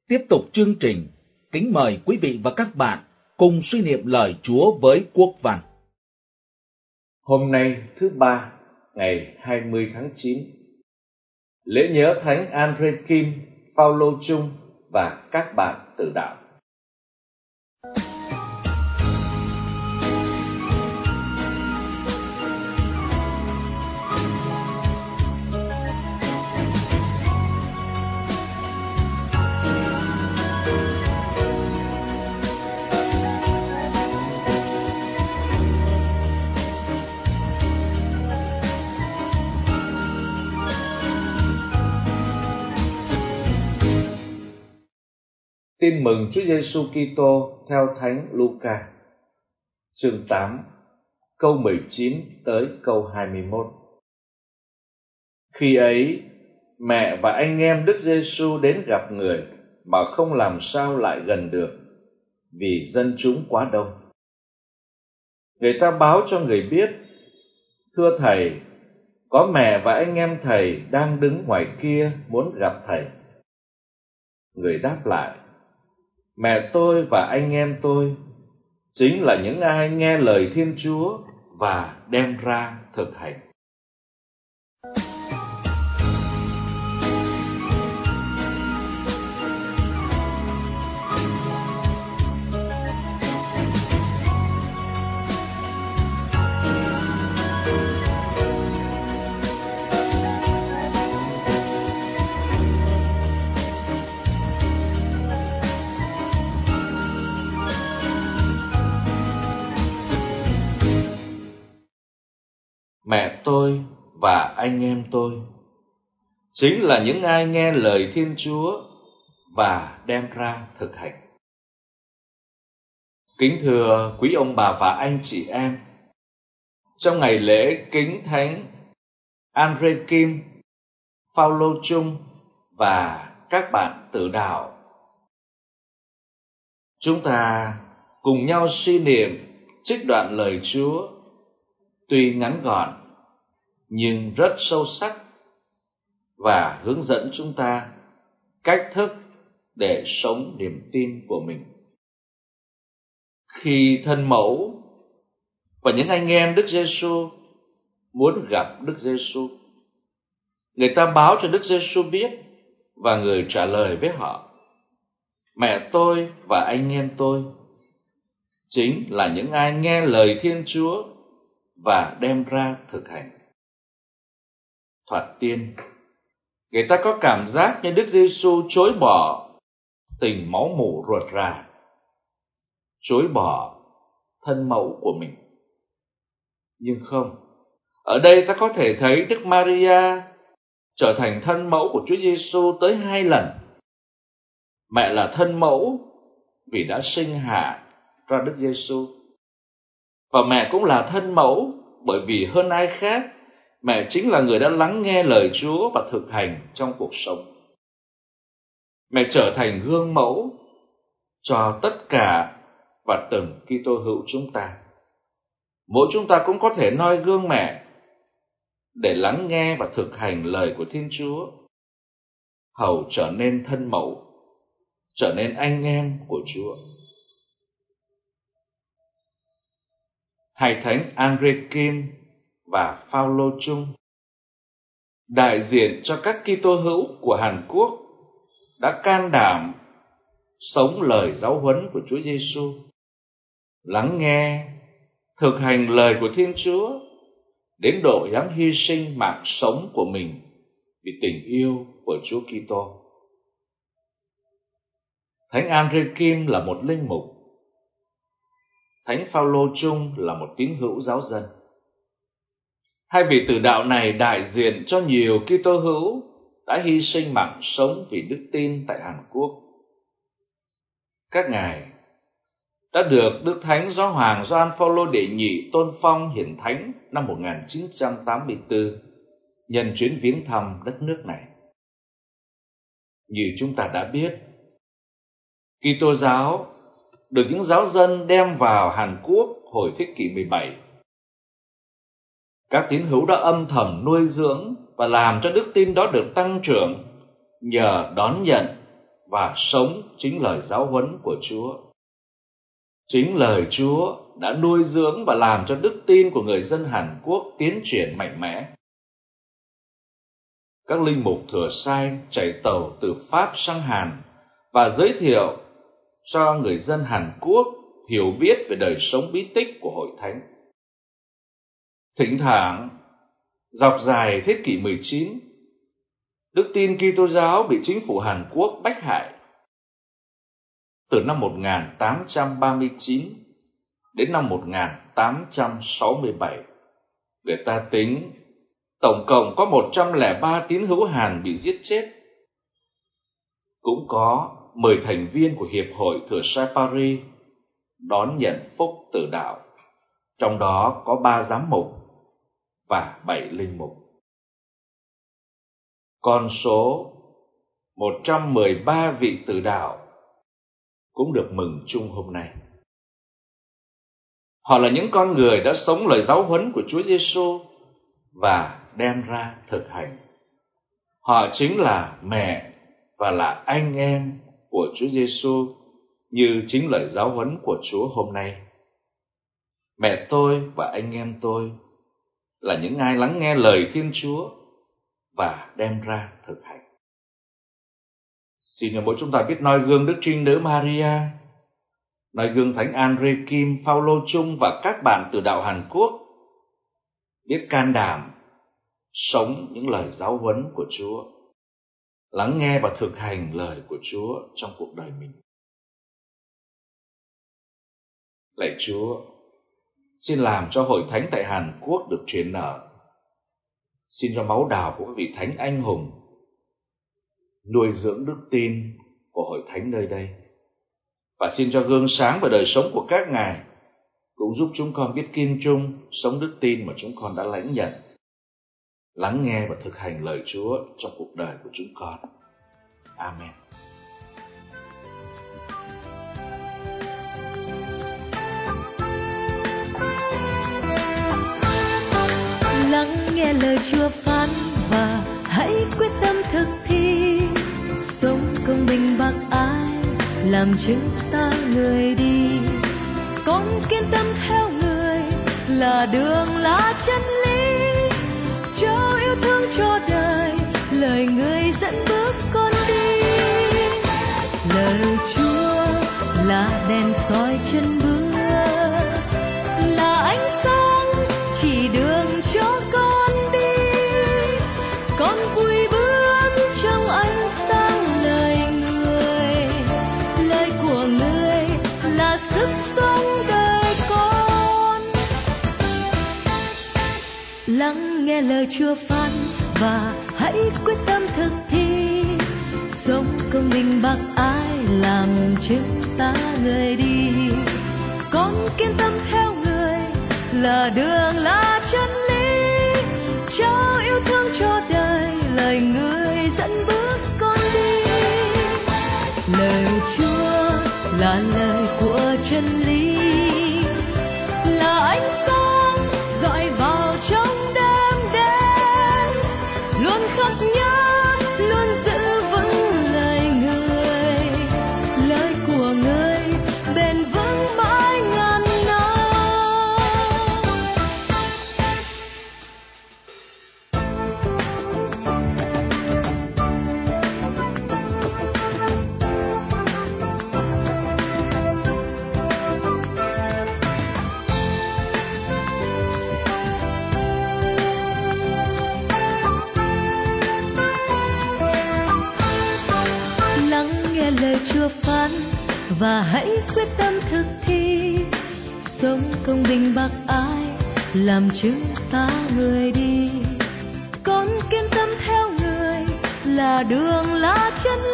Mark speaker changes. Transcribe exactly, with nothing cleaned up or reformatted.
Speaker 1: Tiếp tục chương trình, kính mời quý vị và các bạn cùng suy niệm lời Chúa với Quốc Văn.
Speaker 2: Hôm nay thứ ba, ngày hai mươi tháng chín, lễ nhớ Thánh Andre Kim, Phaolô Chung và các bạn tử đạo. Tin mừng Chúa Giêsu Kitô theo Thánh Luca, chương tám, câu mười chín tới câu hai mươi mốt. Khi ấy, mẹ và anh em Đức Giêsu đến gặp người mà không làm sao lại gần được, vì dân chúng quá đông. Người ta báo cho người biết: "Thưa thầy, có mẹ và anh em thầy đang đứng ngoài kia muốn gặp thầy." Người đáp lại: "Mẹ tôi và anh em tôi chính là những ai nghe lời Thiên Chúa và đem ra thực hành." Mẹ tôi và anh em tôi chính là những ai nghe lời Thiên Chúa và đem ra thực hành. Kính thưa quý ông bà và anh chị em, trong ngày lễ kính Thánh Andre Kim, Phaolô Chung và các bạn tử đạo, chúng ta cùng nhau suy niệm trích đoạn lời Chúa, tuy ngắn gọn nhưng rất sâu sắc và hướng dẫn chúng ta cách thức để sống niềm tin của mình. Khi thân mẫu và những anh em Đức Giêsu muốn gặp Đức Giêsu, người ta báo cho Đức Giêsu biết và người trả lời với họ: "Mẹ tôi và anh em tôi chính là những ai nghe lời Thiên Chúa và đem ra thực hành." Thoạt tiên, người ta có cảm giác như Đức Giêsu chối bỏ tình máu mủ ruột rà, chối bỏ thân mẫu của mình. Nhưng không, ở đây ta có thể thấy Đức Maria trở thành thân mẫu của Chúa Giêsu tới hai lần. Mẹ là thân mẫu vì đã sinh hạ ra Đức Giêsu, và mẹ cũng là thân mẫu bởi vì hơn ai khác, mẹ chính là người đã lắng nghe lời Chúa và thực hành trong cuộc sống. Mẹ trở thành gương mẫu cho tất cả và từng Kitô hữu chúng ta. Mỗi chúng ta cũng có thể noi gương mẹ để lắng nghe và thực hành lời của Thiên Chúa, hầu trở nên thân mẫu, trở nên anh em của Chúa. Hai thánh Andre Kim và Phaolô Chung, đại diện cho các Kitô hữu của Hàn Quốc, đã can đảm sống lời giáo huấn của Chúa Giêsu, lắng nghe, thực hành lời của Thiên Chúa đến độ dám hy sinh mạng sống của mình vì tình yêu của Chúa Kitô. Thánh Andre Kim là một linh mục, Thánh Phaolô Chung là một tín hữu giáo dân. Hai vị tử đạo này đại diện cho nhiều Kitô hữu đã hy sinh mạng sống vì đức tin tại Hàn Quốc. Các ngài đã được Đức Thánh Giáo hoàng Gioan Phaolô đệ nhị tôn phong hiển thánh năm một nghìn chín trăm tám mươi tư nhân chuyến viếng thăm đất nước này. Như chúng ta đã biết, Kitô giáo được những giáo dân đem vào Hàn Quốc hồi thế kỷ mười bảy. Các tín hữu đã âm thầm nuôi dưỡng và làm cho đức tin đó được tăng trưởng nhờ đón nhận và sống chính lời giáo huấn của Chúa. Chính lời Chúa đã nuôi dưỡng và làm cho đức tin của người dân Hàn Quốc tiến triển mạnh mẽ. Các linh mục thừa sai chạy tàu từ Pháp sang Hàn và giới thiệu cho người dân Hàn Quốc hiểu biết về đời sống bí tích của Hội Thánh. Thỉnh thoảng, dọc dài thế kỷ mười chín, đức tin Kitô giáo bị chính phủ Hàn Quốc bách hại. Từ năm một nghìn tám trăm ba mươi chín đến năm một nghìn tám trăm sáu mươi bảy, người ta tính tổng cộng có một trăm lẻ ba tín hữu Hàn bị giết chết. Cũng có mười thành viên của Hiệp hội Thừa sai Paris đón nhận phúc tử đạo, trong đó có ba giám mục và bảy linh mục. Con số một trăm mười ba vị tử đạo cũng được mừng chung hôm nay. Họ là những con người đã sống lời giáo huấn của Chúa Giêsu và đem ra thực hành. Họ chính là mẹ và là anh em của Chúa Giêsu, như chính lời giáo huấn của Chúa hôm nay. Mẹ tôi và anh em tôi là những ai lắng nghe lời Thiên Chúa và đem ra thực hành. Xin mỗi chúng ta biết noi gương Đức Trinh Nữ Maria, noi gương Thánh Andre Kim, Phaolô Chung và các bạn từ đạo Hàn Quốc, biết can đảm sống những lời giáo huấn của Chúa, lắng nghe và thực hành lời của Chúa trong cuộc đời mình. Lạy Chúa, xin làm cho Hội Thánh tại Hàn Quốc được truyền nở. Xin cho máu đào của các vị Thánh anh hùng nuôi dưỡng đức tin của Hội Thánh nơi đây. Và xin cho gương sáng và đời sống của các ngài cũng giúp chúng con biết kiên trung sống đức tin mà chúng con đã lãnh nhận, lắng nghe và thực hành lời Chúa trong cuộc đời của chúng con. Amen.
Speaker 3: Lắng nghe lời Chúa phán và hãy quyết tâm thực thi, sống công bình bác ái, làm chứng ta người đi. Con kiên tâm theo người là đường là chân lý, cho yêu thương cho đời, lời người dẫn bước con đi. Lời Chúa là đèn soi chân bước, là ánh sáng chỉ đường cho con đi. Con vui bước trong ánh sáng lời người, lời của người là sức sống đời con. Lắng nghe lời Chúa phán và hãy quyết tâm thực thi, sống công bình bác ái, làm chứng ta người đi. Con kiên tâm theo người là đường là chân lý, cho yêu thương cho đời, lời người dẫn bước con đi. Lời Chúa là lời của chân lý, là ánh sáng dọi vào trong đêm đen, luôn khắc nhớ, luôn giữ vững lời người, lời của người bền vững mãi ngàn năm. Lắng nghe lời Chúa phán và hãy quyết tâm thực thi, sống công bình bác ái, làm chứng ta người đi. Con kiên tâm theo người là đường là chân